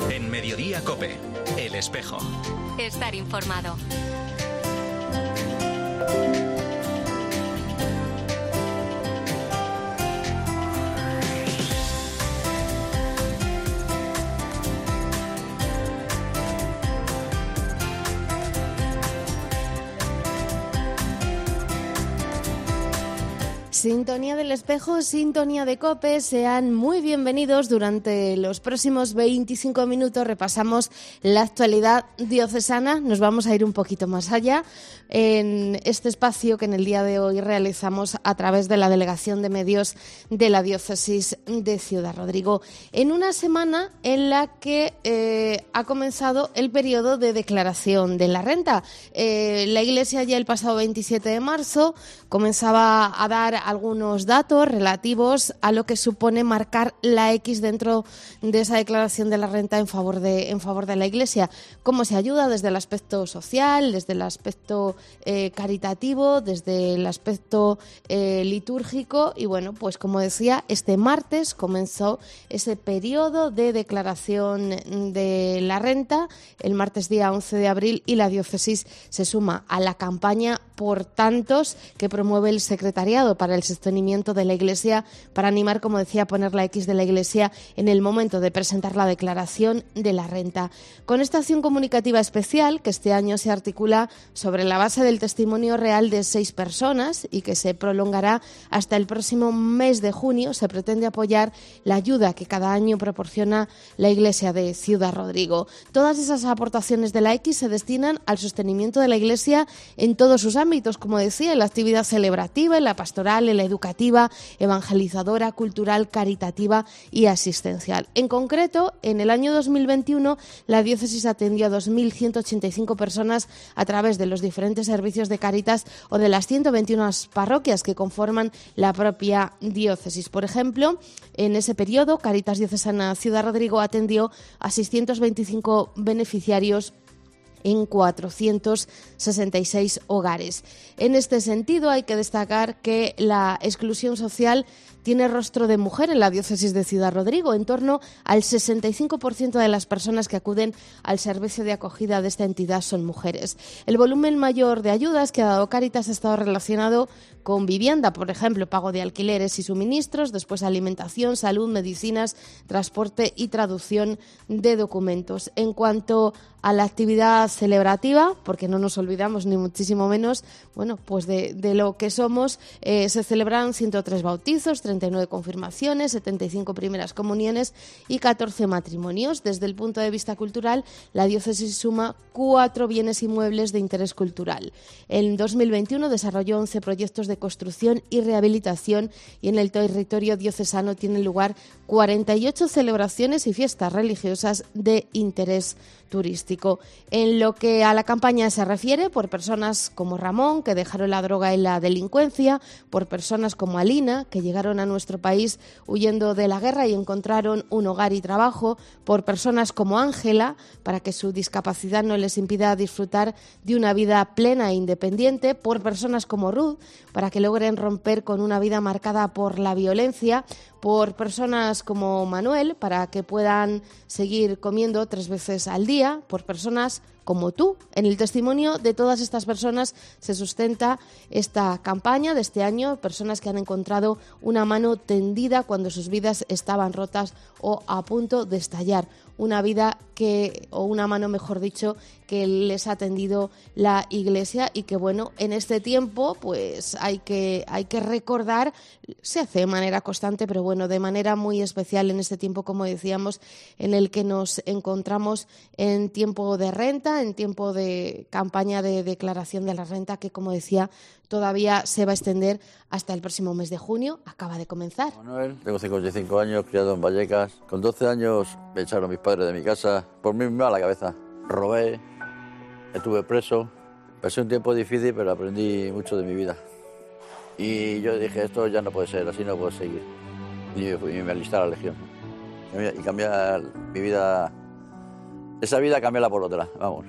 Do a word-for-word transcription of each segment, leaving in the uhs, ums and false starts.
En Mediodía COPE, El Espejo. Estar informado. Sintonía del Espejo, sintonía de COPE, sean muy bienvenidos. Durante los próximos veinticinco minutos repasamos la actualidad diocesana. Nos vamos a ir un poquito más allá en este espacio que en el día de hoy realizamos a través de la Delegación de Medios de la Diócesis de Ciudad Rodrigo. En una semana en la que eh, ha comenzado el periodo de declaración de la renta. Eh, la Iglesia ya el pasado veintisiete de marzo comenzaba a dar algunos datos relativos a lo que supone marcar la X dentro de esa declaración de la renta en favor de, en favor de la Iglesia. Cómo se ayuda desde el aspecto social, desde el aspecto eh, caritativo, desde el aspecto eh, litúrgico. Y bueno, pues como decía, este martes comenzó ese periodo de declaración de la renta, el martes día once de abril, y la diócesis se suma a la campaña Por Tantos que promueve el Secretariado para el Sostenimiento de la Iglesia, para animar, como decía, a poner la X de la Iglesia en el momento de presentar la declaración de la renta. Con esta acción comunicativa especial, que este año se articula sobre la base del testimonio real de seis personas y que se prolongará hasta el próximo mes de junio, se pretende apoyar la ayuda que cada año proporciona la Iglesia de Ciudad Rodrigo. Todas esas aportaciones de la X se destinan al sostenimiento de la Iglesia en todos sus ámbitos, como decía, en la actividad celebrativa, en la pastoral, en la educativa, evangelizadora, cultural, caritativa y asistencial. En concreto, en el año dos mil veintiuno, la diócesis atendió a dos mil ciento ochenta y cinco personas a través de los diferentes servicios de Cáritas o de las ciento veintiuna parroquias que conforman la propia diócesis. Por ejemplo, en ese periodo, Cáritas Diocesana Ciudad Rodrigo atendió a seiscientos veinticinco beneficiarios en cuatrocientos sesenta y seis hogares. En este sentido, hay que destacar que la exclusión social tiene rostro de mujer en la diócesis de Ciudad Rodrigo. En torno al sesenta y cinco por ciento de las personas que acuden al servicio de acogida de esta entidad son mujeres. El volumen mayor de ayudas que ha dado Cáritas ha estado relacionado con vivienda, por ejemplo, pago de alquileres y suministros, después alimentación, salud, medicinas, transporte y traducción de documentos. En cuanto a la actividad celebrativa, porque no nos olvidamos ni muchísimo menos, bueno, pues de, de lo que somos, eh, se celebran ciento tres bautizos, treinta y nueve confirmaciones, setenta y cinco primeras comuniones y catorce matrimonios. Desde el punto de vista cultural, la diócesis suma cuatro bienes inmuebles de interés cultural. En dos mil veintiuno desarrolló once proyectos de construcción y rehabilitación, y en el territorio diocesano tienen lugar cuarenta y ocho celebraciones y fiestas religiosas de interés turístico. En lo que a la campaña se refiere, por personas como Ramón, que dejaron la droga y la delincuencia, por personas como Alina, que llegaron a nuestro país huyendo de la guerra y encontraron un hogar y trabajo, por personas como Ángela, para que su discapacidad no les impida disfrutar de una vida plena e independiente, por personas como Ruth, para que logren romper con una vida marcada por la violencia, por personas como Manuel, para que puedan seguir comiendo tres veces al día, por personas como tú. En el testimonio de todas estas personas se sustenta esta campaña de este año, personas que han encontrado una mano tendida cuando sus vidas estaban rotas o a punto de estallar. Una vida que, o una mano mejor dicho, que les ha tendido la Iglesia, y que bueno, en este tiempo pues hay que, hay que recordar, se hace de manera constante, pero bueno, de manera muy especial en este tiempo, como decíamos, en el que nos encontramos en tiempo de renta, en tiempo de campaña de declaración de la renta, que como decía, todavía se va a extender hasta el próximo mes de junio. Acaba de comenzar. Manuel, tengo cincuenta y cinco años, criado en Vallecas. Con doce años me echaron mis padres de mi casa. Por mí me va la cabeza. Robé, estuve preso. Pasé un tiempo difícil, pero aprendí mucho de mi vida. Y yo dije, esto ya no puede ser, así no puedo seguir. Y me alisté a la Legión. Y cambiar mi vida, esa vida cambiarla por otra, vamos.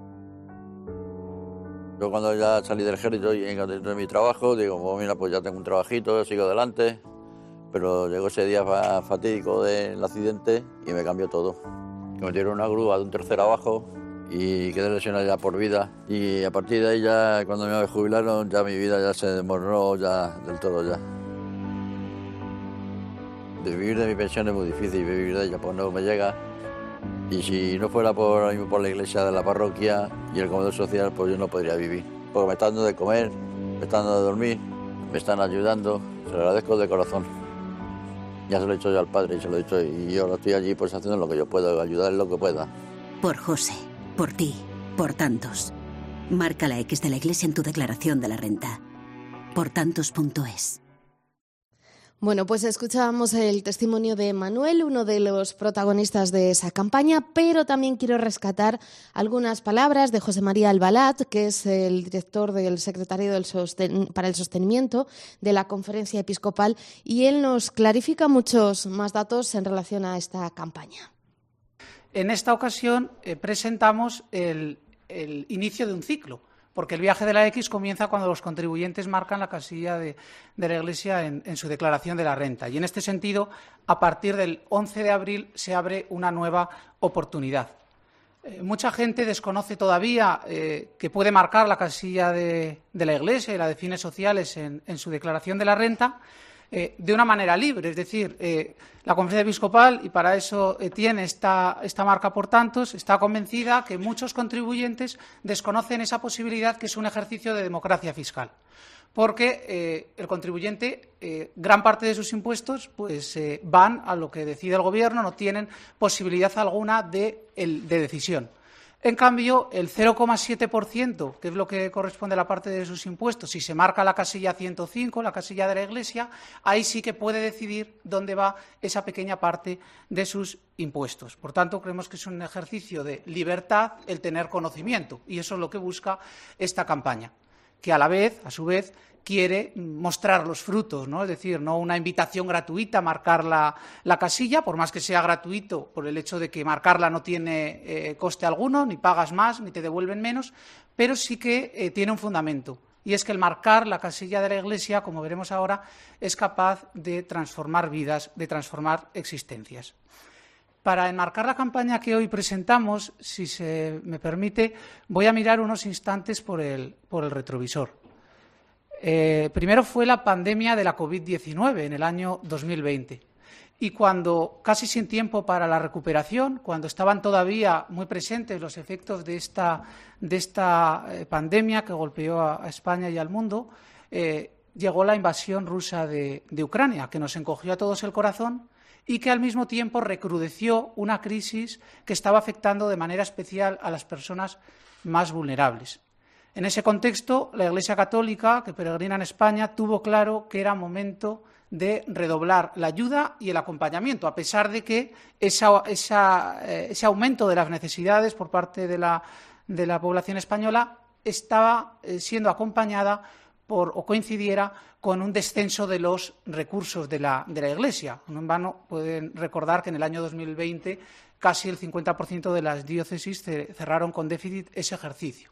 Yo cuando ya salí del ejército y encontré mi trabajo, digo, pues mira, pues ya tengo un trabajito, sigo adelante. Pero llegó ese día fatídico del accidente y me cambió todo. Me metieron una grúa de un tercero abajo y quedé lesionado ya por vida. Y a partir de ahí ya, cuando me jubilaron, ya mi vida ya se desmoronó ya del todo ya. De vivir de mi pensión es muy difícil, vivir de ella pues no me llega. Y si no fuera por, por la iglesia de la parroquia y el comedor social, pues yo no podría vivir. Porque me están dando de comer, me están dando de dormir, me están ayudando, se lo agradezco de corazón. Ya se lo he dicho yo al padre y se lo he dicho y yo lo estoy allí pues haciendo lo que yo puedo, ayudar en lo que pueda. Por José, por ti, por tantos. Marca la X de la iglesia en tu declaración de la renta. por tantos punto es. Bueno, pues escuchábamos el testimonio de Manuel, uno de los protagonistas de esa campaña, pero también quiero rescatar algunas palabras de José María Albalat, que es el director del Secretariado del Sosten- para el Sostenimiento de la Conferencia Episcopal, y él nos clarifica muchos más datos en relación a esta campaña. En esta ocasión eh, presentamos el, el inicio de un ciclo, porque el viaje de la X comienza cuando los contribuyentes marcan la casilla de, de la Iglesia en, en su declaración de la renta. Y en este sentido, a partir del once de abril se abre una nueva oportunidad. Eh, mucha gente desconoce todavía eh, que puede marcar la casilla de, de la Iglesia y la de fines sociales en, en su declaración de la renta eh, de una manera libre. Es decir, eh, la Conferencia Episcopal, y para eso eh, tiene esta, esta marca por tantos, está convencida que muchos contribuyentes desconocen esa posibilidad, que es un ejercicio de democracia fiscal. Porque eh, el contribuyente, eh, gran parte de sus impuestos pues eh, van a lo que decide el Gobierno, no tienen posibilidad alguna de, el, de decisión. En cambio, el cero coma siete por ciento, que es lo que corresponde a la parte de sus impuestos, si se marca la casilla ciento cinco, la casilla de la Iglesia, ahí sí que puede decidir dónde va esa pequeña parte de sus impuestos. Por tanto, creemos que es un ejercicio de libertad el tener conocimiento, y eso es lo que busca esta campaña, que a la vez, a su vez, quiere mostrar los frutos, ¿no? Es decir, no una invitación gratuita a marcar la, la casilla, por más que sea gratuito, por el hecho de que marcarla no tiene eh, coste alguno, ni pagas más, ni te devuelven menos, pero sí que eh, tiene un fundamento, y es que el marcar la casilla de la Iglesia, como veremos ahora, es capaz de transformar vidas, de transformar existencias. Para enmarcar la campaña que hoy presentamos, si se me permite, voy a mirar unos instantes por el, por el retrovisor. Eh, primero fue la pandemia de la COVID diecinueve en el año dos mil veinte. Y cuando, casi sin tiempo para la recuperación, cuando estaban todavía muy presentes los efectos de esta, de esta eh, pandemia que golpeó a, a España y al mundo, eh, llegó la invasión rusa de, de Ucrania, que nos encogió a todos el corazón y que al mismo tiempo recrudeció una crisis que estaba afectando de manera especial a las personas más vulnerables. En ese contexto, la Iglesia Católica, que peregrina en España, tuvo claro que era momento de redoblar la ayuda y el acompañamiento, a pesar de que esa, esa, eh, ese aumento de las necesidades por parte de la, de la población española estaba eh, siendo acompañada por, o coincidiera con un descenso de los recursos de la, de la Iglesia. No en vano pueden recordar que en el año dos mil veinte casi el cincuenta por ciento de las diócesis cerraron con déficit ese ejercicio.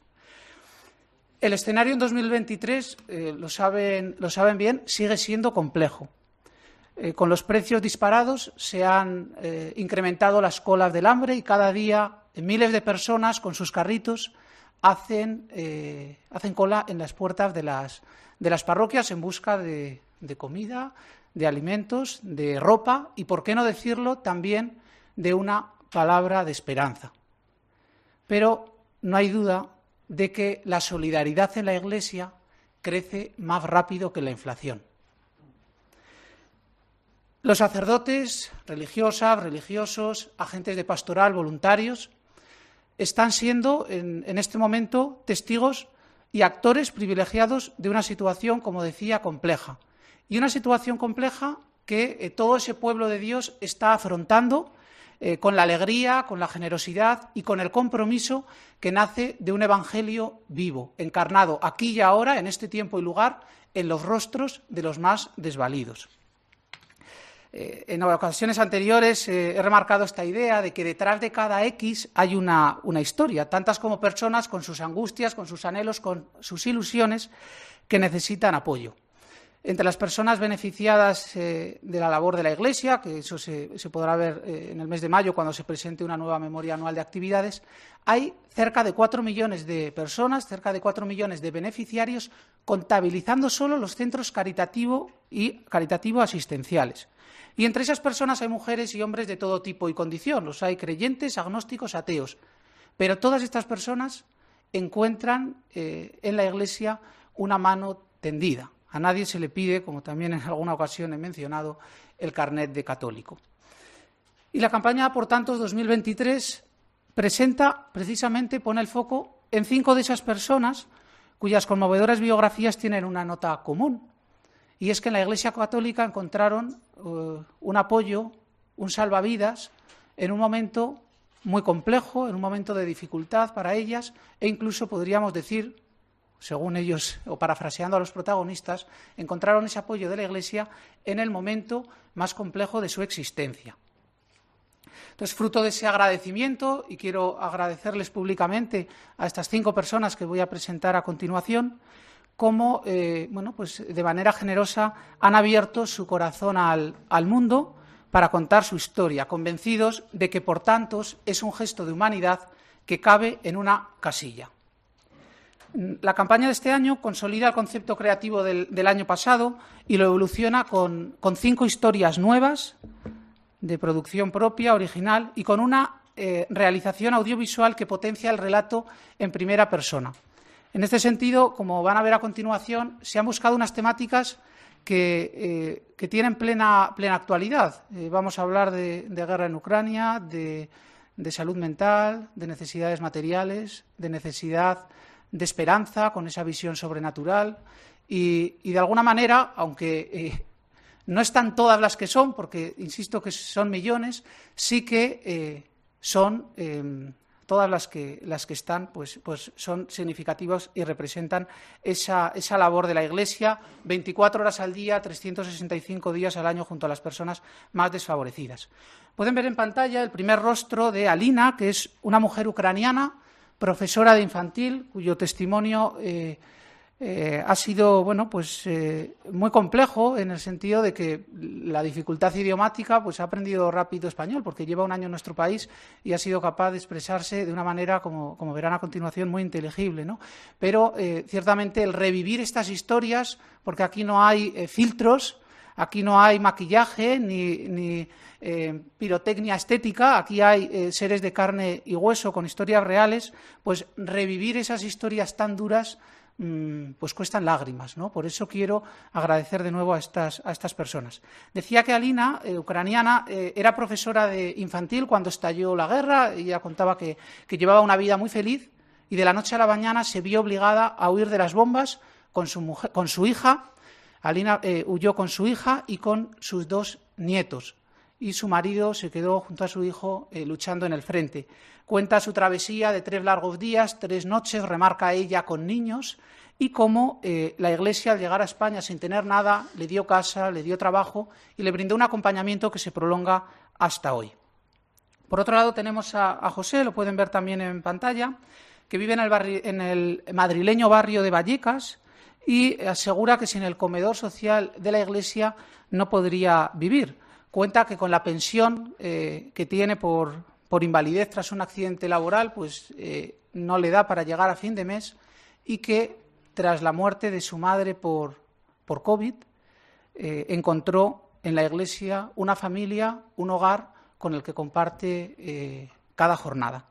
El escenario en dos mil veintitrés, eh, lo saben, lo saben bien, sigue siendo complejo. Eh, con los precios disparados se han eh, incrementado las colas del hambre y cada día eh, miles de personas con sus carritos hacen, eh, hacen cola en las puertas de las, de las parroquias en busca de, de comida, de alimentos, de ropa y, por qué no decirlo, también de una palabra de esperanza. Pero no hay duda de que la solidaridad en la Iglesia crece más rápido que la inflación. Los sacerdotes, religiosas, religiosos, agentes de pastoral, voluntarios, están siendo en, en este momento testigos y actores privilegiados de una situación, como decía, compleja. Y una situación compleja que eh, todo ese pueblo de Dios está afrontando Eh, con la alegría, con la generosidad y con el compromiso que nace de un evangelio vivo, encarnado aquí y ahora, en este tiempo y lugar, en los rostros de los más desvalidos. Eh, en ocasiones anteriores eh, he remarcado esta idea de que detrás de cada X hay una, una historia, tantas como personas con sus angustias, con sus anhelos, con sus ilusiones, que necesitan apoyo. Entre las personas beneficiadas eh, de la labor de la Iglesia, que eso se, se podrá ver eh, en el mes de mayo cuando se presente una nueva memoria anual de actividades, hay cerca de cuatro millones de personas, cerca de cuatro millones de beneficiarios, contabilizando solo los centros caritativo y caritativo asistenciales. Y entre esas personas hay mujeres y hombres de todo tipo y condición. Los hay creyentes, agnósticos, ateos. Pero todas estas personas encuentran eh, en la Iglesia una mano tendida. A nadie se le pide, como también en alguna ocasión he mencionado, el carnet de católico. Y la campaña Por Tantos dos mil veintitrés presenta, precisamente, pone el foco en cinco de esas personas cuyas conmovedoras biografías tienen una nota común. Y es que en la Iglesia Católica encontraron uh, un apoyo, un salvavidas, en un momento muy complejo, en un momento de dificultad para ellas, e incluso podríamos decir, según ellos, o parafraseando a los protagonistas, encontraron ese apoyo de la Iglesia en el momento más complejo de su existencia. Entonces, fruto de ese agradecimiento, y quiero agradecerles públicamente a estas cinco personas que voy a presentar a continuación, cómo, eh, bueno, pues de manera generosa han abierto su corazón al, al mundo para contar su historia, convencidos de que Por Tantos es un gesto de humanidad que cabe en una casilla. La campaña de este año consolida el concepto creativo del, del año pasado y lo evoluciona con, con cinco historias nuevas de producción propia, original, y con una eh, realización audiovisual que potencia el relato en primera persona. En este sentido, como van a ver a continuación, se han buscado unas temáticas que, eh, que tienen plena, plena actualidad. Eh, vamos a hablar de, de guerra en Ucrania, de, de salud mental, de necesidades materiales, de necesidad de esperanza, con esa visión sobrenatural y, y de alguna manera, aunque eh, no están todas las que son, porque insisto que son millones, sí que eh, son eh, todas las que, las que están, pues, pues son significativas y representan esa, esa labor de la Iglesia, veinticuatro horas al día, trescientos sesenta y cinco días al año junto a las personas más desfavorecidas. Pueden ver en pantalla el primer rostro de Alina, que es una mujer ucraniana, profesora de infantil, cuyo testimonio eh, eh, ha sido bueno, pues, eh, muy complejo en el sentido de que la dificultad idiomática pues, ha aprendido rápido español, porque lleva un año en nuestro país y ha sido capaz de expresarse de una manera, como, como verán a continuación, muy inteligible, ¿no? Pero eh, ciertamente el revivir estas historias, porque aquí no hay eh, filtros, aquí no hay maquillaje ni, ni eh, pirotecnia estética, aquí hay eh, seres de carne y hueso con historias reales, pues revivir esas historias tan duras mmm, pues cuestan lágrimas, ¿no? Por eso quiero agradecer de nuevo a estas, a estas personas. Decía que Alina, eh, ucraniana, eh, era profesora de infantil cuando estalló la guerra. Ella contaba que, que llevaba una vida muy feliz y de la noche a la mañana se vio obligada a huir de las bombas con su, mujer, con su hija. Alina eh, huyó con su hija y con sus dos nietos, y su marido se quedó junto a su hijo eh, luchando en el frente. Cuenta su travesía de tres largos días, tres noches, remarca ella con niños, y cómo eh, la Iglesia, al llegar a España sin tener nada, le dio casa, le dio trabajo y le brindó un acompañamiento que se prolonga hasta hoy. Por otro lado tenemos a, a José, lo pueden ver también en pantalla, que vive en el, barri- en el madrileño barrio de Vallecas, y asegura que sin el comedor social de la Iglesia no podría vivir. Cuenta que con la pensión eh, que tiene por, por invalidez tras un accidente laboral, pues eh, no le da para llegar a fin de mes, y que tras la muerte de su madre por, por COVID eh, encontró en la Iglesia una familia, un hogar con el que comparte eh, cada jornada.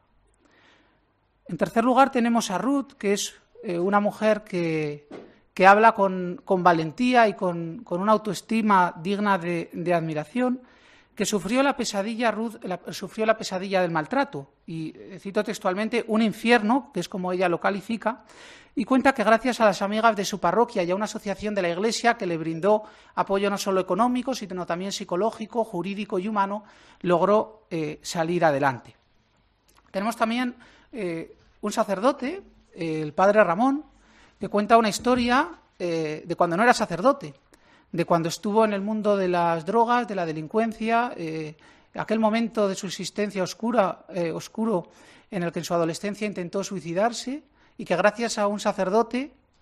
En tercer lugar tenemos a Ruth, que es eh, una mujer que... que habla con, con valentía y con, con una autoestima digna de, de admiración, que sufrió la pesadilla, Ruth, la, sufrió la pesadilla del maltrato, y cito textualmente, un infierno, que es como ella lo califica, y cuenta que gracias a las amigas de su parroquia y a una asociación de la Iglesia que le brindó apoyo no solo económico, sino también psicológico, jurídico y humano, logró eh, salir adelante. Tenemos también eh, un sacerdote, eh, el padre Ramón, que cuenta una historia eh, de cuando no era sacerdote, de cuando estuvo en el mundo de las drogas, de la delincuencia, eh, aquel momento de su existencia oscura, eh, oscuro en el que en su adolescencia intentó suicidarse, y que gracias a un sacerdote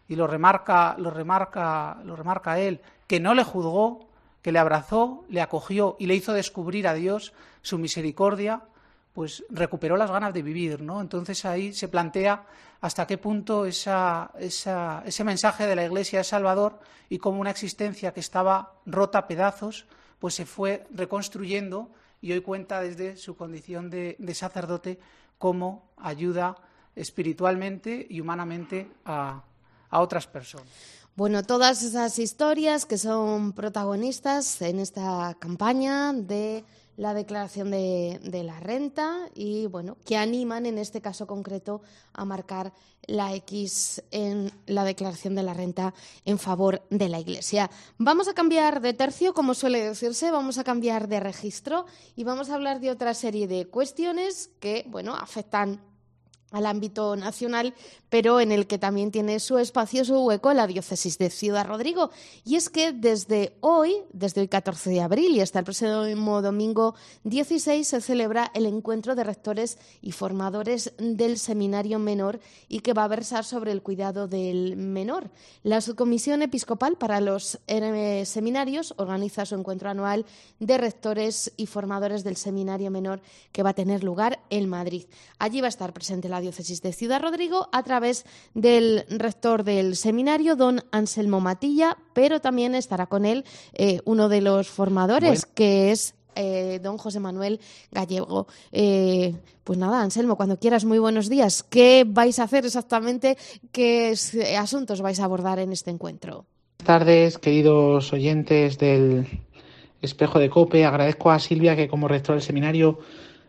y lo remarca, lo remarca, lo remarca él, que no le juzgó, que le abrazó, le acogió y le hizo descubrir a Dios su misericordia, pues recuperó las ganas de vivir, ¿no? Entonces ahí se plantea hasta qué punto esa, esa, ese mensaje de la Iglesia es salvador y cómo una existencia que estaba rota a pedazos, pues se fue reconstruyendo y hoy cuenta desde su condición de, de sacerdote cómo ayuda espiritualmente y humanamente a, a otras personas. Bueno, todas esas historias que son protagonistas en esta campaña de la declaración de, de la renta y, bueno, que animan en este caso concreto a marcar la X en la declaración de la renta en favor de la Iglesia. Vamos a cambiar de tercio, como suele decirse, vamos a cambiar de registro y vamos a hablar de otra serie de cuestiones que, bueno, afectan al ámbito nacional, pero en el que también tiene su espacio, su hueco, la diócesis de Ciudad Rodrigo. Y es que desde hoy, desde hoy catorce de abril y hasta el próximo domingo dieciséis, se celebra el encuentro de rectores y formadores del Seminario Menor y que va a versar sobre el cuidado del menor. La Subcomisión Episcopal para los eh, Seminarios organiza su encuentro anual de rectores y formadores del Seminario Menor que va a tener lugar en Madrid. Allí va a estar presente la diócesis de Ciudad Rodrigo a través del rector del seminario, don Anselmo Matilla, pero también estará con él eh, uno de los formadores, bueno. que es eh, don José Manuel Gallego. Eh, pues nada, Anselmo, cuando quieras, muy buenos días. ¿Qué vais a hacer exactamente? ¿Qué asuntos vais a abordar en este encuentro? Buenas tardes, queridos oyentes del Espejo de COPE. Agradezco a Silvia que como rector del seminario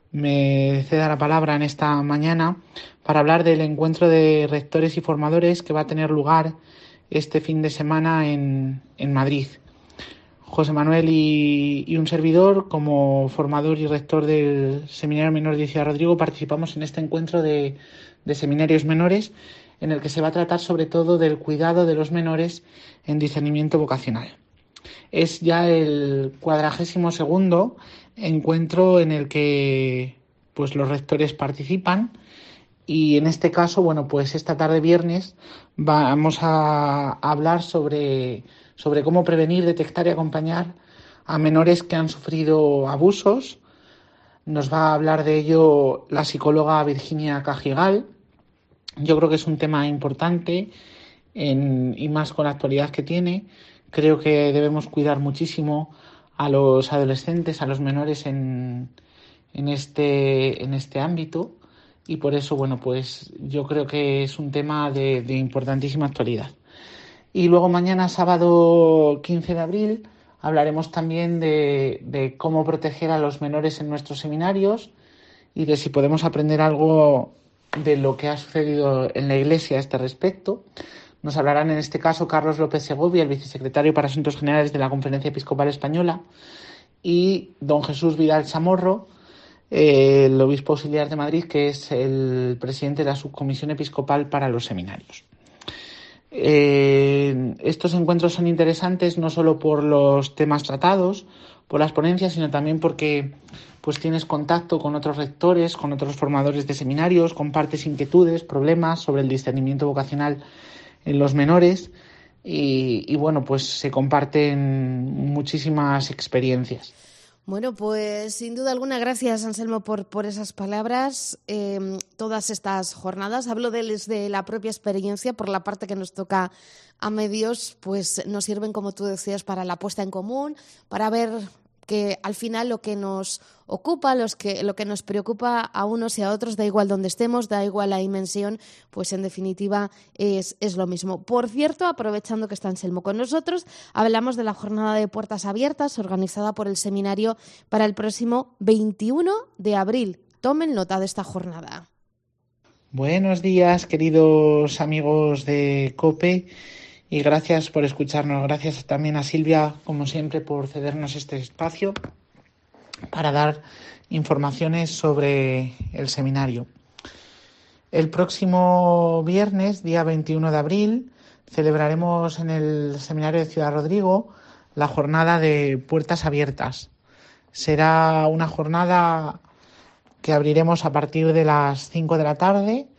me ceda la palabra en esta mañana para hablar del encuentro de rectores y formadores que va a tener lugar este fin de semana en, en Madrid. José Manuel y, y un servidor, como formador y rector del Seminario Menor de Ciudad Rodrigo, participamos en este encuentro de, de seminarios menores, en el que se va a tratar sobre todo del cuidado de los menores en discernimiento vocacional. Es ya el cuadragésimo segundo encuentro en el que pues los rectores participan y en este caso, bueno, pues esta tarde viernes vamos a hablar sobre, sobre cómo prevenir, detectar y acompañar a menores que han sufrido abusos. Nos va a hablar de ello la psicóloga Virginia Cajigal. Yo creo que es un tema importante en, y más con la actualidad que tiene. Creo que debemos cuidar muchísimo a los adolescentes, a los menores en, en, este, en este ámbito y por eso, bueno, pues yo creo que es un tema de, de importantísima actualidad. Y luego mañana, sábado quince de abril, hablaremos también de, de cómo proteger a los menores en nuestros seminarios y de si podemos aprender algo de lo que ha sucedido en la Iglesia a este respecto. Nos hablarán en este caso Carlos López Segovia, el vicesecretario para Asuntos Generales de la Conferencia Episcopal Española, y don Jesús Vidal Chamorro, eh, el obispo auxiliar de Madrid, que es el presidente de la Subcomisión Episcopal para los Seminarios. Eh, estos encuentros son interesantes no solo por los temas tratados, por las ponencias, sino también porque pues tienes contacto con otros rectores, con otros formadores de seminarios, compartes inquietudes, problemas sobre el discernimiento vocacional en los menores y, y bueno, pues se comparten muchísimas experiencias. Bueno, pues sin duda alguna, gracias Anselmo por, por esas palabras. Eh, todas estas jornadas, hablo desde la propia experiencia, por la parte que nos toca a medios, pues nos sirven, como tú decías, para la puesta en común, para ver que al final lo que nos ocupa, los que, lo que nos preocupa a unos y a otros, da igual donde estemos, da igual la dimensión, pues en definitiva es, es lo mismo. Por cierto, aprovechando que está Anselmo con nosotros, hablamos de la jornada de puertas abiertas organizada por el seminario para el próximo veintiuno de abril. Tomen nota de esta jornada. Buenos días, queridos amigos de COPE. Y gracias por escucharnos. Gracias también a Silvia, como siempre, por cedernos este espacio para dar informaciones sobre el seminario. El próximo viernes, día veintiuno de abril, celebraremos en el Seminario de Ciudad Rodrigo la jornada de puertas abiertas. Será una jornada que abriremos a partir de las cinco de la tarde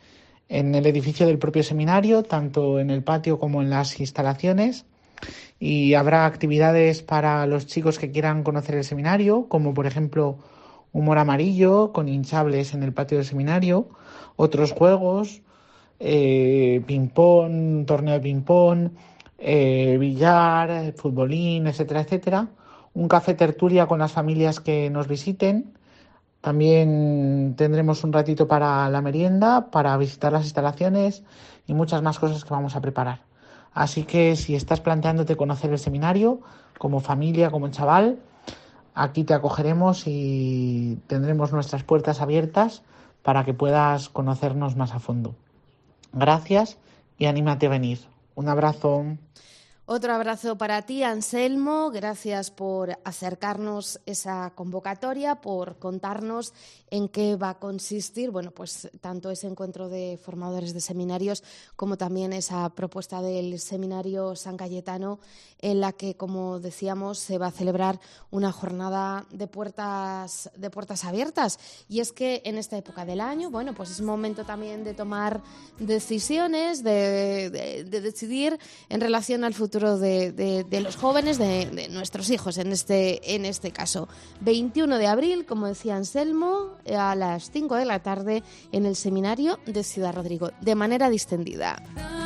en el edificio del propio seminario, tanto en el patio como en las instalaciones. Y habrá actividades para los chicos que quieran conocer el seminario, como por ejemplo humor amarillo con hinchables en el patio del seminario, otros juegos, eh, ping-pong, torneo de ping-pong, eh, billar, futbolín, etcétera, etcétera. Un café tertulia con las familias que nos visiten. También tendremos un ratito para la merienda, para visitar las instalaciones y muchas más cosas que vamos a preparar. Así que si estás planteándote conocer el seminario, como familia, como chaval, aquí te acogeremos y tendremos nuestras puertas abiertas para que puedas conocernos más a fondo. Gracias y anímate a venir. Un abrazo. Otro abrazo para ti, Anselmo. Gracias por acercarnos esa convocatoria, por contarnos en qué va a consistir, bueno, pues tanto ese encuentro de formadores de seminarios como también esa propuesta del Seminario San Cayetano, en la que, como decíamos, se va a celebrar una jornada de puertas de puertas abiertas. Y es que en esta época del año, bueno, pues es momento también de tomar decisiones, de, de, de decidir en relación al futuro De, de, de los jóvenes, de, de nuestros hijos en este, en este caso. veintiuno de abril, como decía Anselmo, a las cinco de la tarde en el seminario de Ciudad Rodrigo, de manera distendida.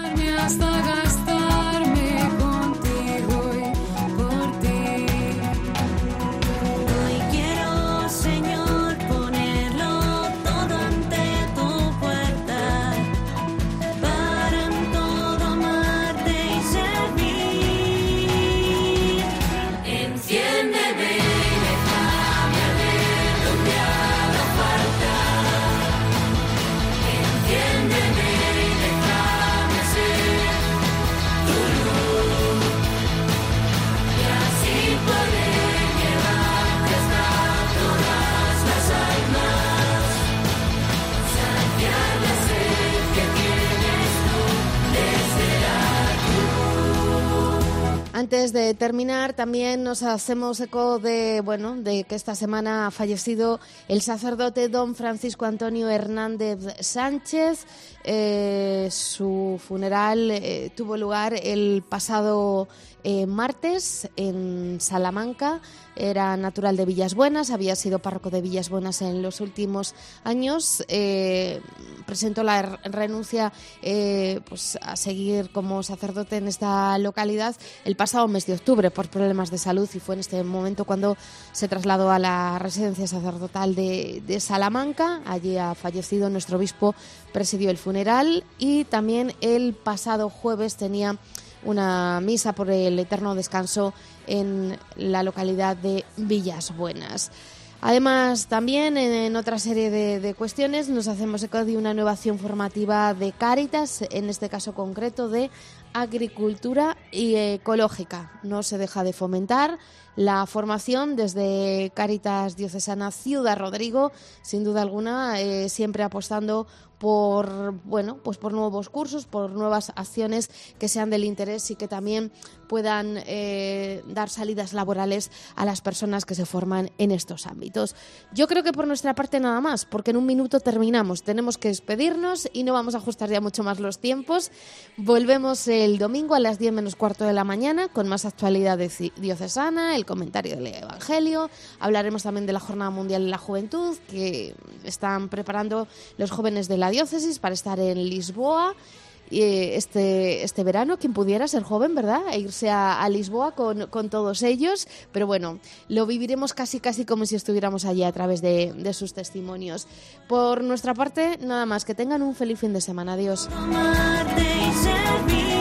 Antes de terminar, también nos hacemos eco de, bueno, de que esta semana ha fallecido el sacerdote don Francisco Antonio Hernández Sánchez. Eh, su funeral eh, tuvo lugar el pasado eh, martes en Salamanca. Era natural de Villasbuenas, había sido párroco de Villasbuenas en los últimos años. Eh, presentó la renuncia eh, pues a seguir como sacerdote en esta localidad el pasado mes de octubre por problemas de salud, y fue en este momento cuando se trasladó a la residencia sacerdotal de, de Salamanca. Allí ha fallecido. Nuestro obispo presidió el funeral, y también el pasado jueves tenía una misa por el eterno descanso en la localidad de Villasbuenas. Además, también en otra serie de, de cuestiones nos hacemos eco de una nueva acción formativa de Cáritas, en este caso concreto de agricultura y ecológica. No se deja de fomentar la formación desde Cáritas Diocesana Ciudad Rodrigo, sin duda alguna, eh, siempre apostando por, bueno, pues por nuevos cursos, por nuevas acciones que sean del interés y que también puedan eh, dar salidas laborales a las personas que se forman en estos ámbitos. Yo creo que por nuestra parte nada más, porque en un minuto terminamos. Tenemos que despedirnos y no vamos a ajustar ya mucho más los tiempos. Volvemos el domingo a las diez menos cuarto de la mañana con más actualidad diocesana, el comentario del Evangelio. Hablaremos también de la Jornada Mundial de la Juventud que están preparando los jóvenes de la diócesis para estar en Lisboa este, este verano. Quien pudiera ser joven, ¿verdad? E irse a, a Lisboa con, con todos ellos. Pero bueno, lo viviremos casi casi como si estuviéramos allí a través de, de sus testimonios. Por nuestra parte, nada más. Que tengan un feliz fin de semana. Adiós.